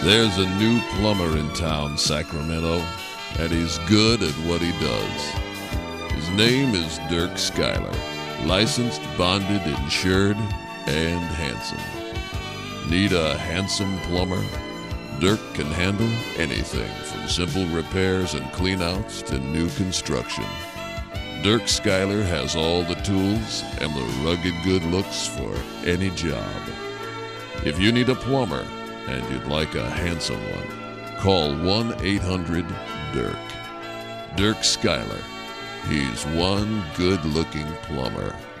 There's a new plumber in town, Sacramento, and he's good at what he does. His name is Dirk Schuyler, licensed, bonded, insured, and handsome. Need a handsome plumber? Dirk can handle anything from simple repairs and cleanouts to new construction. Dirk Schuyler has all the tools and the rugged good looks for any job. If you need a plumber and you'd like a handsome one, call 1-800-DIRK. Dirk Schuyler. He's one good-looking plumber.